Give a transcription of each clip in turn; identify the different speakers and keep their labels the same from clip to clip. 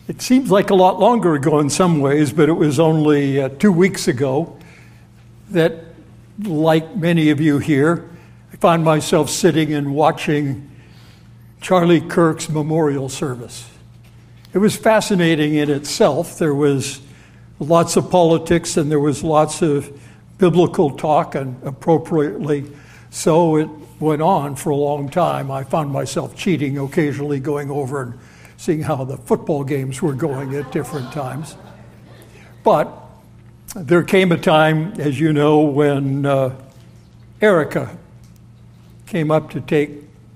Speaker 1: It seems like a lot longer ago in some ways, but it was only 2 weeks ago that, like many of you here, I found myself sitting and watching Charlie Kirk's memorial service. It was fascinating in itself. There was lots of politics and there was lots of biblical talk, and appropriately so. It went on for a long time. I found myself cheating, occasionally going over and seeing how the football games were going at different times. But there came a time, as you know, when Erica came up to take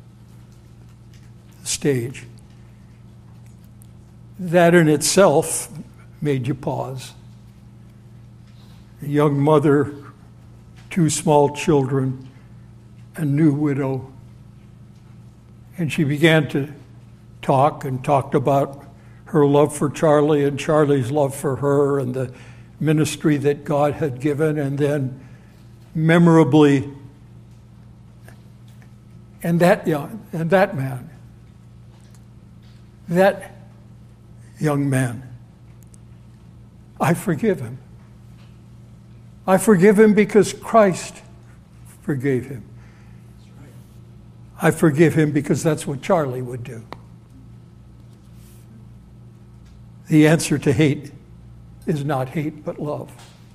Speaker 1: the stage. That in itself made you pause. A young mother, 2 small children, a new widow. And she began to talk and talked about her love for Charlie and Charlie's love for her and the ministry that God had given, and then memorably, and that young man, I forgive him. I forgive him because Christ forgave him. I forgive him because that's what Charlie would do. The answer to hate is not hate, but love.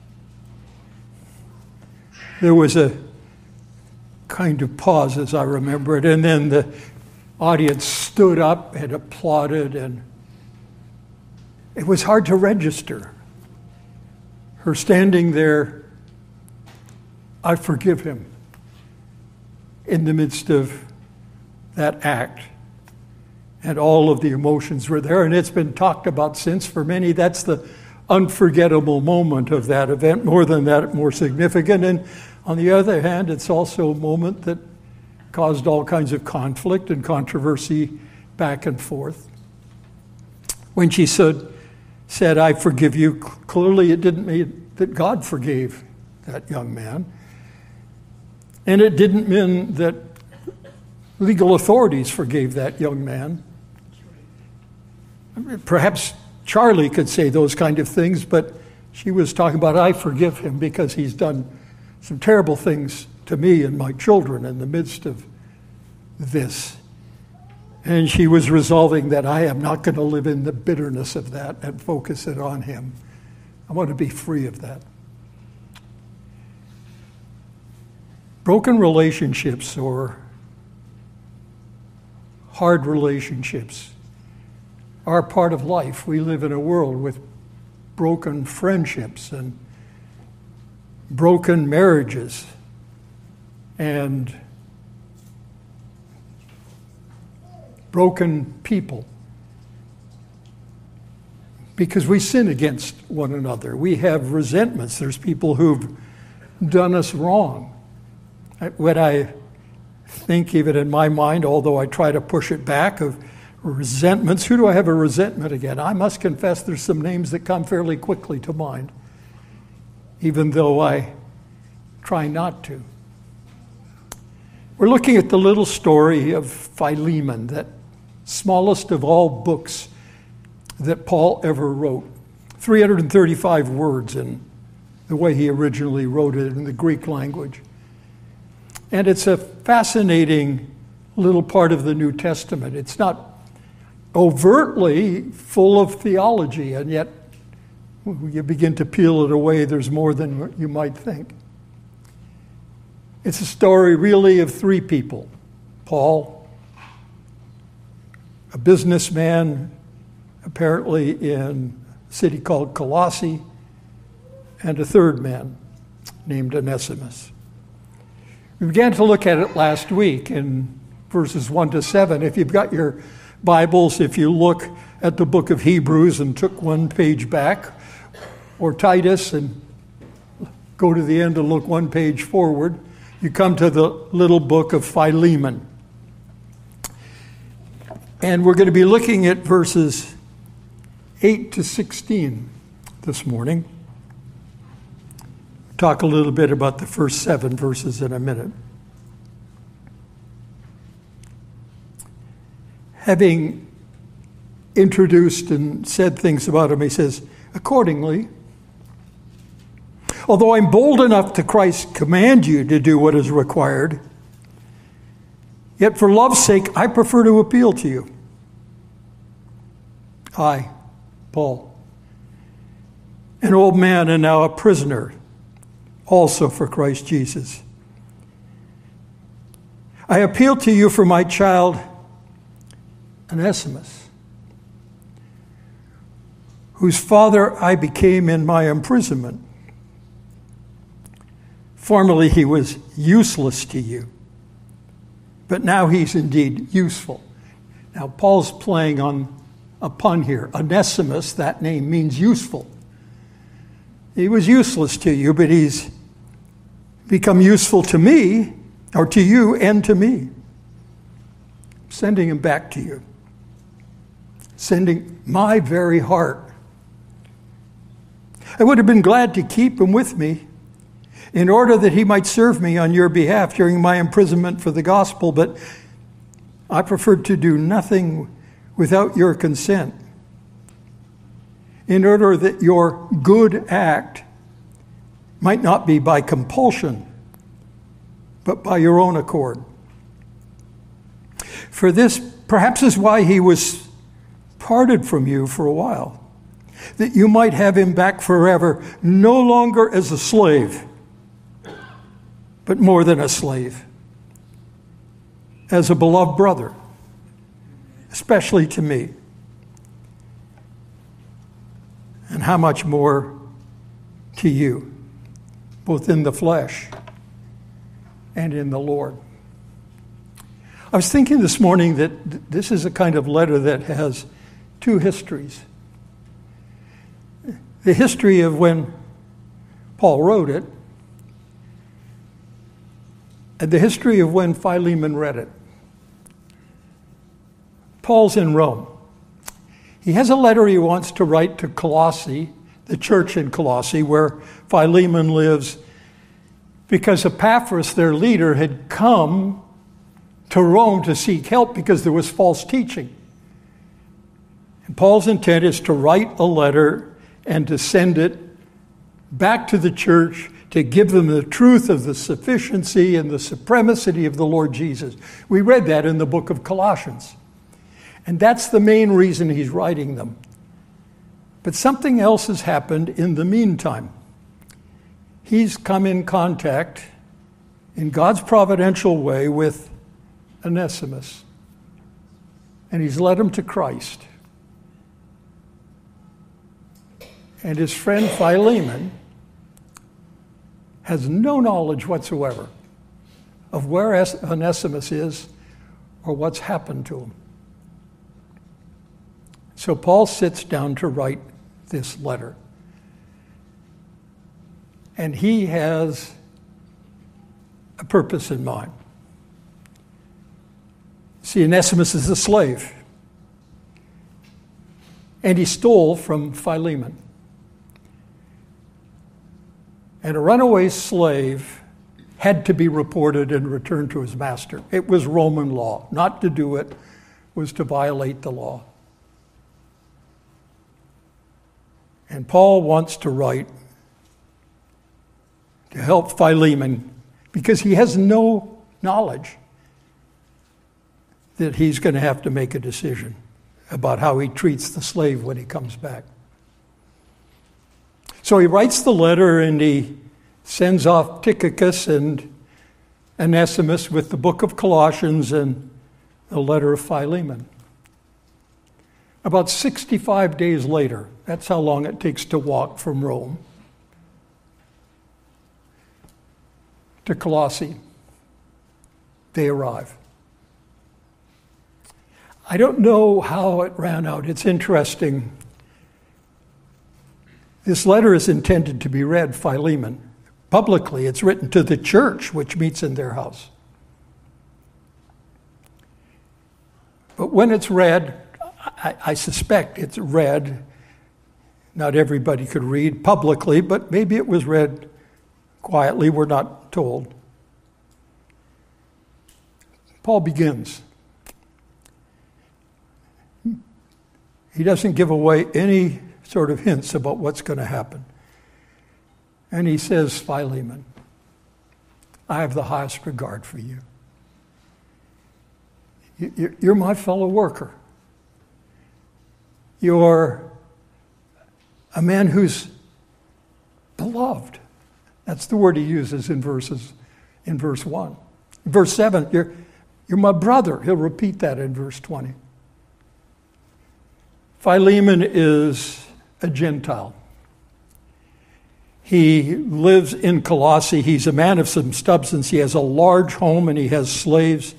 Speaker 1: There was a kind of pause as I remember it, and then the audience stood up and applauded, and it was hard to register. Her standing there, I forgive him, in the midst of that act. And all of the emotions were there, and it's been talked about since. For many, that's the unforgettable moment of that event, more than that, more significant. And on the other hand, it's also a moment that caused all kinds of conflict and controversy back and forth. When she said, I forgive you, clearly it didn't mean that God forgave that young man. And it didn't mean that legal authorities forgave that young man. Perhaps Charlie could say those kind of things, but she was talking about, I forgive him because he's done some terrible things to me and my children in the midst of this. And she was resolving that I am not going to live in the bitterness of that and focus it on him. I want to be free of that. Broken relationships or hard relationships are part of life. We live in a world with broken friendships and broken marriages and broken people because we sin against one another. We have resentments. There's people who've done us wrong. What I think, even in my mind, although I try to push it back, of resentments. Who do I have a resentment against? I must confess there's some names that come fairly quickly to mind, even though I try not to. We're looking at the little story of Philemon, that smallest of all books that Paul ever wrote. 335 words in the way he originally wrote it in the Greek language. And it's a fascinating little part of the New Testament. It's not overtly full of theology, and yet when you begin to peel it away, there's more than what you might think. It's a story really of 3 people. Paul, a businessman apparently in a city called Colossae, and a 3rd man named Onesimus. We began to look at it last week in verses 1 to 7. If you've got your Bibles, if you look at the book of Hebrews and took 1 page back, or Titus and go to the end and look 1 page forward, you come to the little book of Philemon. And we're going to be looking at verses 8 to 16 this morning. Talk a little bit about the first 7 verses in a minute. Having introduced and said things about him. He says, accordingly, although I'm bold enough to Christ command you to do what is required, yet for love's sake, I prefer to appeal to you. I, Paul, an old man and now a prisoner, also for Christ Jesus. I appeal to you for my child, Onesimus, whose father I became in my imprisonment. Formerly he was useless to you, but now he's indeed useful. Now Paul's playing on a pun here. Onesimus, that name means useful. He was useless to you, but he's become useful to me, or to you and to me. I'm sending him back to you. Sending my very heart. I would have been glad to keep him with me in order that he might serve me on your behalf during my imprisonment for the gospel, but I preferred to do nothing without your consent, in order that your good act might not be by compulsion, but by your own accord. For this perhaps is why he was parted from you for a while, that you might have him back forever, no longer as a slave, but more than a slave, as a beloved brother, especially to me. And how much more to you, both in the flesh and in the Lord. I was thinking this morning that this is a kind of letter that has two histories. The history of when Paul wrote it, and the history of when Philemon read it. Paul's in Rome. He has a letter he wants to write to Colossae, the church in Colossae, where Philemon lives, because Epaphras, their leader, had come to Rome to seek help because there was false teaching. And Paul's intent is to write a letter and to send it back to the church to give them the truth of the sufficiency and the supremacy of the Lord Jesus. We read that in the book of Colossians. And that's the main reason he's writing them. But something else has happened in the meantime. He's come in contact, in God's providential way, with Onesimus. And he's led him to Christ. And his friend Philemon has no knowledge whatsoever of where Onesimus is or what's happened to him. So Paul sits down to write this letter. And he has a purpose in mind. See, Onesimus is a slave. And he stole from Philemon. And a runaway slave had to be reported and returned to his master. It was Roman law. Not to do it was to violate the law. And Paul wants to write to help Philemon because he has no knowledge that he's going to have to make a decision about how he treats the slave when he comes back. So he writes the letter and he sends off Tychicus and Onesimus with the book of Colossians and the letter of Philemon. About 65 days later, that's how long it takes to walk from Rome to Colossae, they arrive. I don't know how it ran out. It's interesting. This letter is intended to be read, Philemon. Publicly, it's written to the church, which meets in their house. But when it's read, I suspect it's read, not everybody could read publicly, but maybe it was read quietly, we're not told. Paul begins. He doesn't give away any sort of hints about what's going to happen. And he says, Philemon, I have the highest regard for you. You're my fellow worker. You're a man who's beloved. That's the word he uses in verse 1. Verse 7, you're my brother. He'll repeat that in verse 20. Philemon is a Gentile. He lives in Colossae. He's a man of some substance. He has a large home and he has slaves.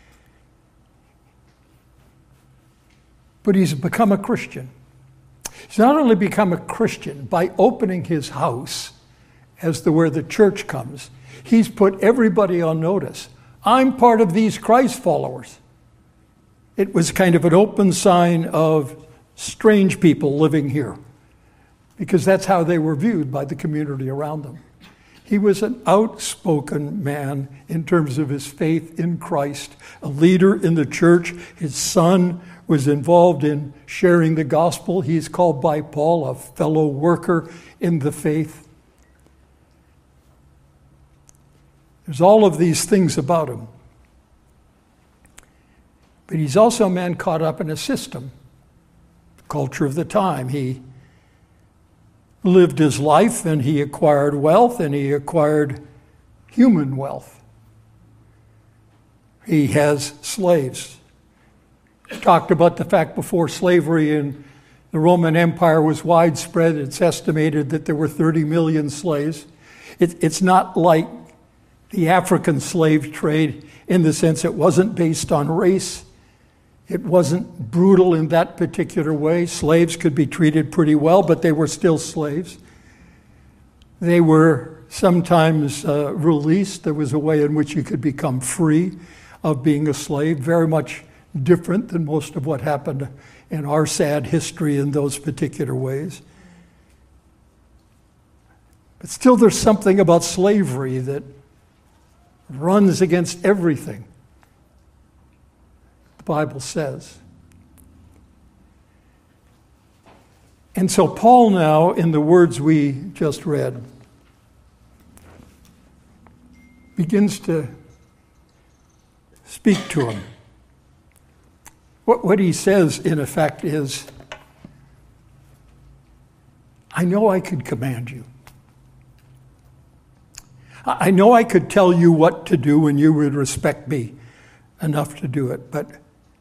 Speaker 1: But he's become a Christian. He's not only become a Christian by opening his house as to where the church comes, he's put everybody on notice. I'm part of these Christ followers. It was kind of an open sign of strange people living here, because that's how they were viewed by the community around them. He was an outspoken man in terms of his faith in Christ, a leader in the church. His son was involved in sharing the gospel. He's called by Paul a fellow worker in the faith. There's all of these things about him. But he's also a man caught up in a system, the culture of the time. He lived his life and he acquired wealth and he acquired human wealth. He has slaves. Talked about the fact before slavery in the Roman Empire was widespread. It's estimated that there were 30 million slaves. It's not like the African slave trade in the sense it wasn't based on race. It wasn't brutal in that particular way. Slaves could be treated pretty well, but they were still slaves. They were sometimes released. There was a way in which you could become free of being a slave, very much different than most of what happened in our sad history in those particular ways. But still, there's something about slavery that runs against everything the Bible says. And so Paul now, in the words we just read, begins to speak to him. What he says, in effect, is, I know I could command you. I know I could tell you what to do and you would respect me enough to do it. But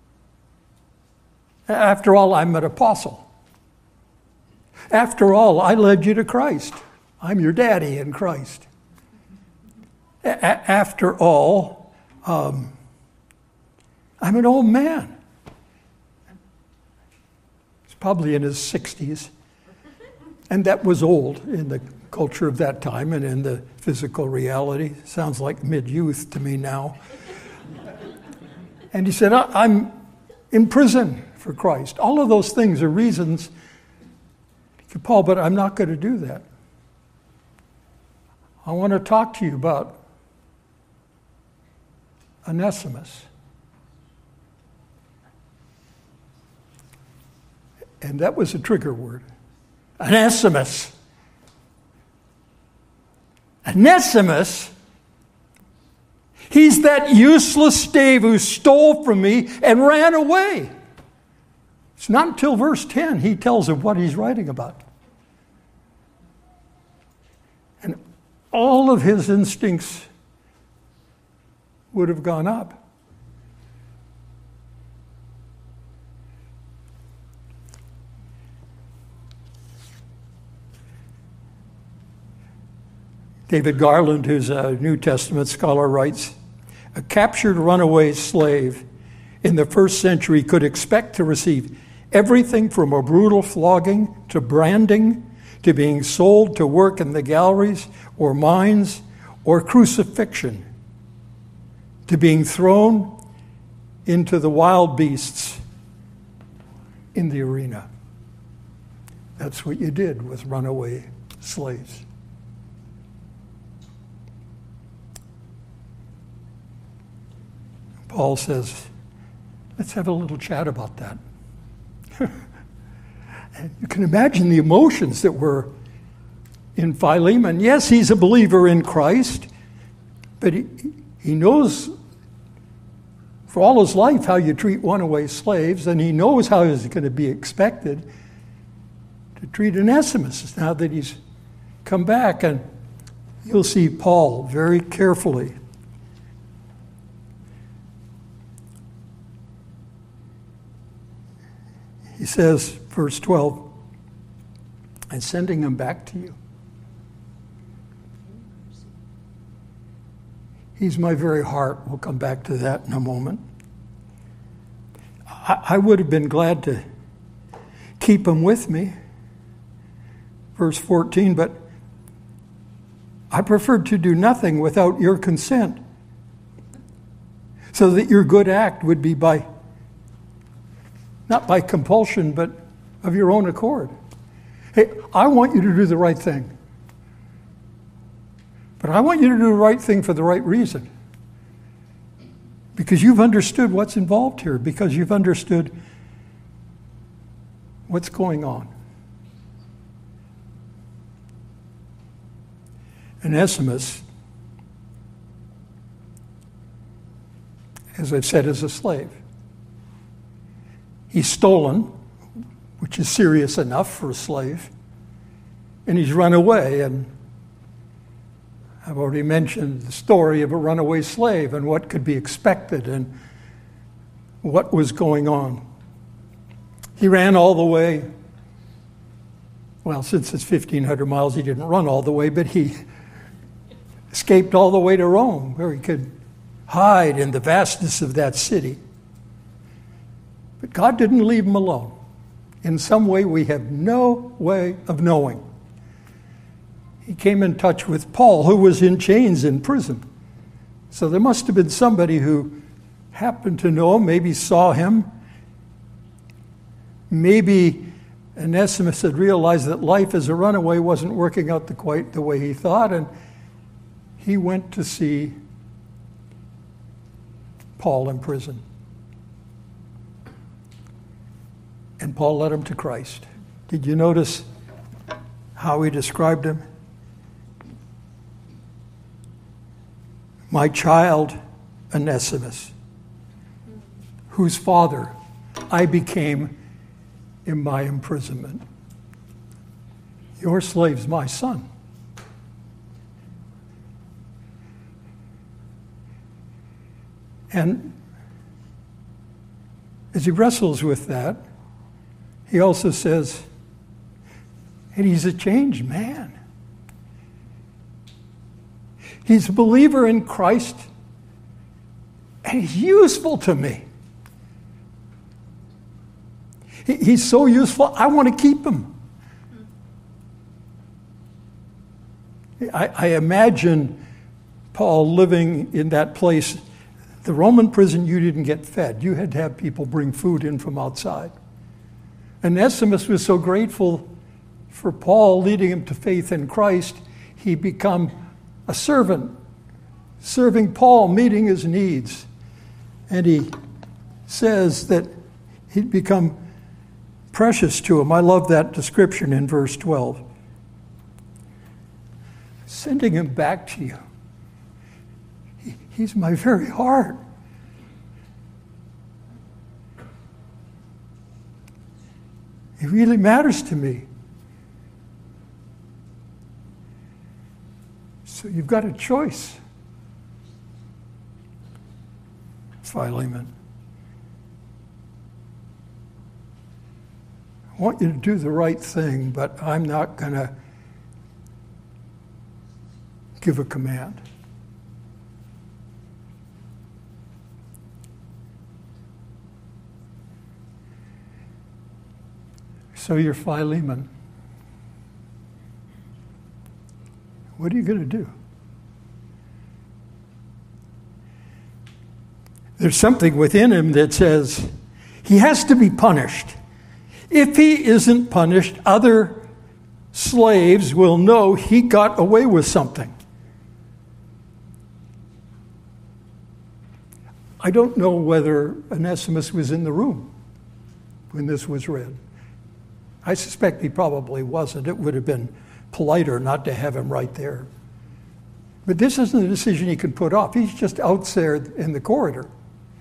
Speaker 1: after all, I'm an apostle. After all, I led you to Christ. I'm your daddy in Christ. After all, I'm an old man. He's probably in his 60s. And that was old in the culture of that time and in the physical reality. Sounds like mid-youth to me now. And he said, I'm in prison for Christ. All of those things are reasons. Paul, but I'm not going to do that. I want to talk to you about Onesimus. And that was a trigger word. Onesimus. Onesimus? He's that useless slave who stole from me and ran away. It's not until verse 10 he tells him what he's writing about. And all of his instincts would have gone up. David Garland, who's a New Testament scholar, writes, a captured runaway slave in the first century could expect to receive everything from a brutal flogging to branding to being sold to work in the galleries or mines or crucifixion to being thrown into the wild beasts in the arena. That's what you did with runaway slaves. Paul says, let's have a little chat about that. You can imagine the emotions that were in Philemon. Yes, he's a believer in Christ, but he knows for all his life how you treat runaway slaves, and he knows how he's going to be expected to treat Onesimus now that he's come back. And you'll see Paul very carefully. He says, verse 12, "I'm sending him back to you. He's my very heart." We'll come back to that in a moment. I would have been glad to keep him with me. Verse 14, "But I preferred to do nothing without your consent, so that your good act would be not by compulsion, but of your own accord." Hey, I want you to do the right thing. But I want you to do the right thing for the right reason. Because you've understood what's involved here. Because you've understood what's going on. Onesimus, as I've said, is a slave. He's stolen, which is serious enough for a slave, and he's run away. And I've already mentioned the story of a runaway slave and what could be expected and what was going on. He ran all the way. Well, since it's 1,500 miles, he didn't run all the way, but he escaped all the way to Rome, where he could hide in the vastness of that city. But God didn't leave him alone. In some way we have no way of knowing. He came in touch with Paul, who was in chains in prison. So there must have been somebody who happened to know him, maybe saw him. Maybe Onesimus had realized that life as a runaway wasn't working out quite the way he thought, and he went to see Paul in prison. And Paul led him to Christ. Did you notice how he described him? "My child, Onesimus, whose father I became in my imprisonment. Your slave's my son." And as he wrestles with that, he also says, and he's a changed man. He's a believer in Christ, and he's useful to me. He's so useful, I want to keep him. I imagine Paul living in that place. The Roman prison, you didn't get fed. You had to have people bring food in from outside. Onesimus was so grateful for Paul leading him to faith in Christ, he became a servant, serving Paul, meeting his needs. And he says that he'd become precious to him. I love that description in verse 12. Sending him back to you. He's my very heart. He really matters to me. So you've got a choice, Philemon. I want you to do the right thing, but I'm not going to give a command. So you're Philemon. What are you going to do? There's something within him that says he has to be punished. If he isn't punished, other slaves will know he got away with something. I don't know whether Onesimus was in the room when this was read. I suspect he probably wasn't. It would have been politer not to have him right there. But this isn't a decision he can put off. He's just out there in the corridor.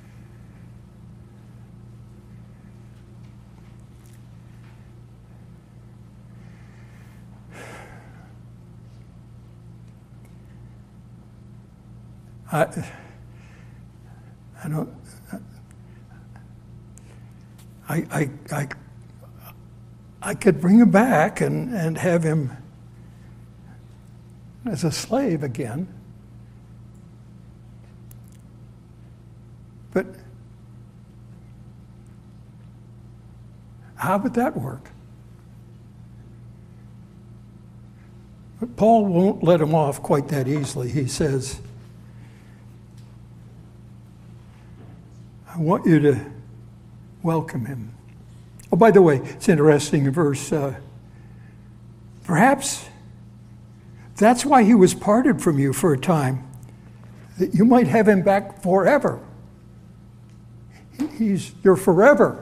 Speaker 1: I could bring him back and have him as a slave again. But how would that work? But Paul won't let him off quite that easily. He says, I want you to welcome him. Oh, by the way, it's interesting in verse, perhaps that's why he was parted from you for a time, that you might have him back forever. You're forever.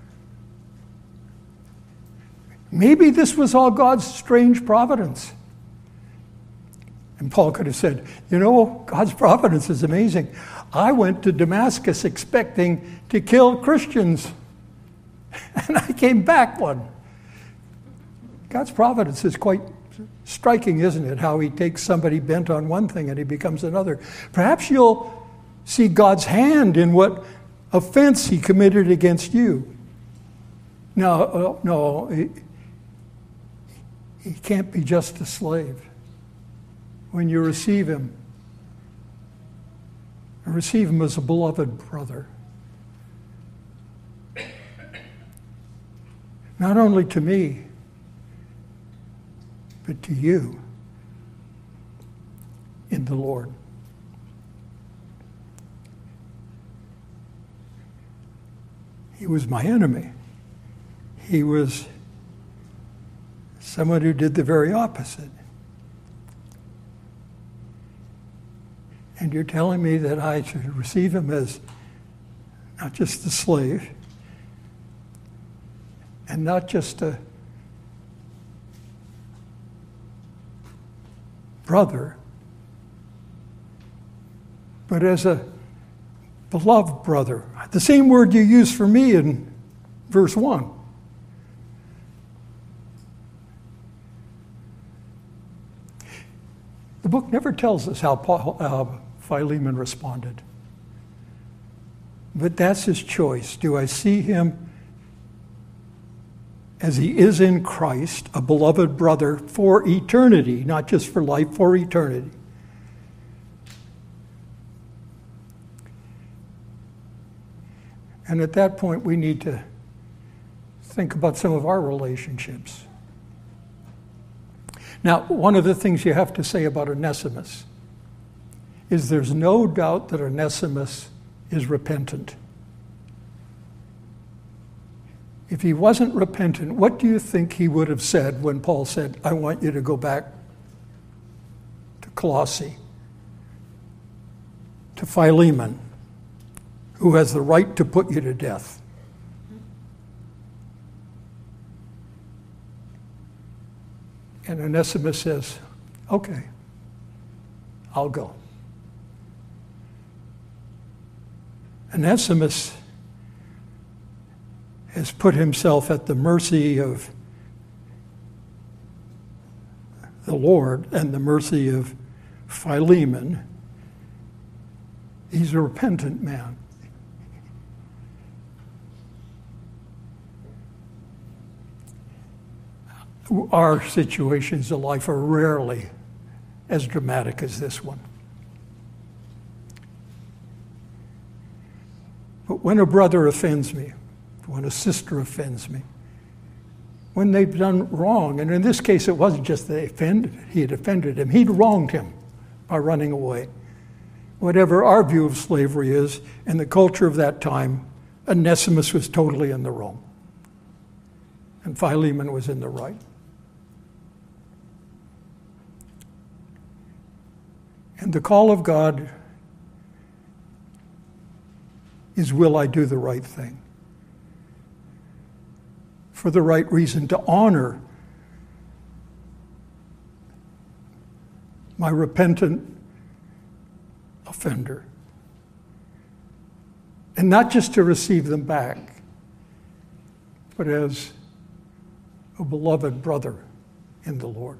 Speaker 1: Maybe this was all God's strange providence. And Paul could have said, God's providence is amazing. I went to Damascus expecting to kill Christians, and I came back one. God's providence is quite striking, isn't it? How he takes somebody bent on one thing and he becomes another. Perhaps you'll see God's hand in what offense he committed against you. No, he can't be just a slave. When you receive him as a beloved brother. Not only to me, but to you in the Lord. He was my enemy. He was someone who did the very opposite. And you're telling me that I should receive him as not just a slave, and not just a brother, but as a beloved brother. The same word you use for me in verse 1. The book never tells us how Philemon responded. But that's his choice. Do I see him as he is in Christ, a beloved brother for eternity, not just for life, for eternity? And at that point, we need to think about some of our relationships. Now, one of the things you have to say about Onesimus is there's no doubt that Onesimus is repentant. If he wasn't repentant, what do you think he would have said when Paul said, I want you to go back to Colossae, to Philemon, who has the right to put you to death? And Onesimus says, okay, I'll go. Onesimus has put himself at the mercy of the Lord and the mercy of Philemon. He's a repentant man. Our situations in life are rarely as dramatic as this one. But when a brother offends me, when a sister offends me, when they've done wrong, and in this case it wasn't just he had offended him, he'd wronged him by running away. Whatever our view of slavery is, in the culture of that time, Onesimus was totally in the wrong. And Philemon was in the right. And the call of God is, will I do the right thing? for the right reason, to honor my repentant offender. And not just to receive them back, but as a beloved brother in the Lord.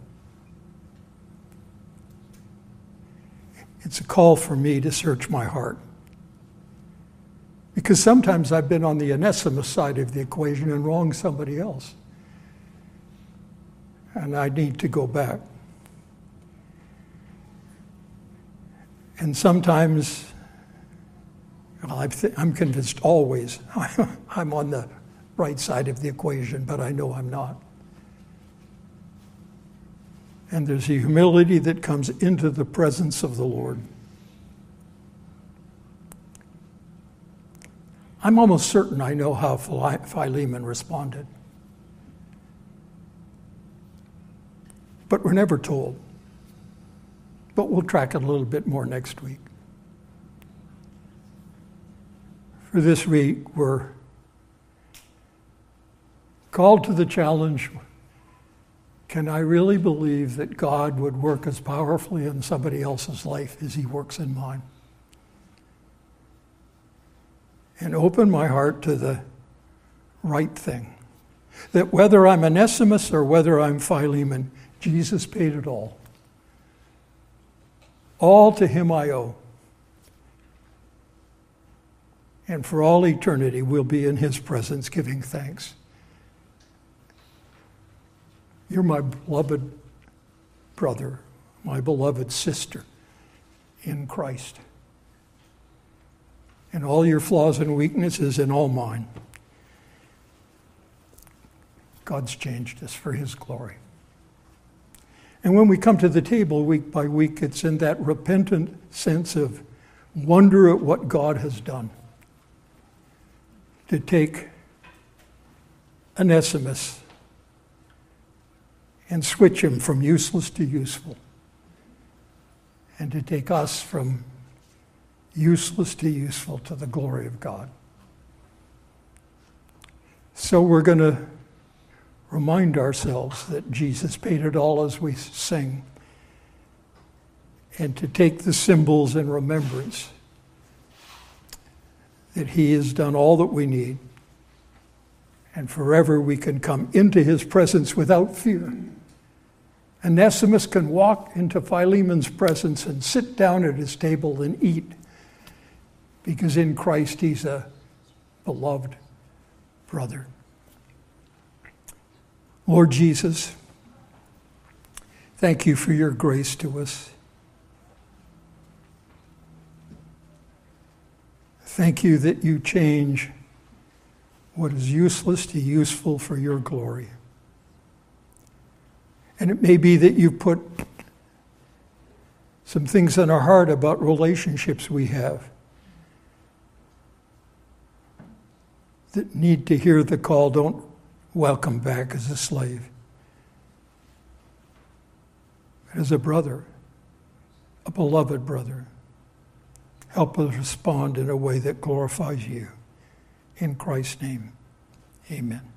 Speaker 1: It's a call for me to search my heart. Because sometimes I've been on the Onesimus side of the equation and wronged somebody else. And I need to go back. And sometimes, I'm convinced always, I'm on the right side of the equation, but I know I'm not. And there's a humility that comes into the presence of the Lord. I'm almost certain I know how Philemon responded. But we're never told. But we'll track it a little bit more next week. For this week, we're called to the challenge, can I really believe that God would work as powerfully in somebody else's life as he works in mine? And open my heart to the right thing. That whether I'm Onesimus or whether I'm Philemon, Jesus paid it all. All to him I owe. And for all eternity, we'll be in his presence giving thanks. You're my beloved brother, my beloved sister in Christ. And all your flaws and weaknesses and all mine. God's changed us for his glory. And when we come to the table week by week, it's in that repentant sense of wonder at what God has done. To take Onesimus and switch him from useless to useful. And to take us from useless to useful to the glory of God. So we're going to remind ourselves that Jesus paid it all as we sing. And to take the symbols in remembrance that he has done all that we need. And forever we can come into his presence without fear. Onesimus can walk into Philemon's presence and sit down at his table and eat. Because in Christ he's a beloved brother. Lord Jesus, thank you for your grace to us. Thank you that you change what is useless to useful for your glory. And it may be that you put some things in our heart about relationships we have that need to hear the call, don't welcome back as a slave, but as a brother, a beloved brother. Help us respond in a way that glorifies you. In Christ's name, amen.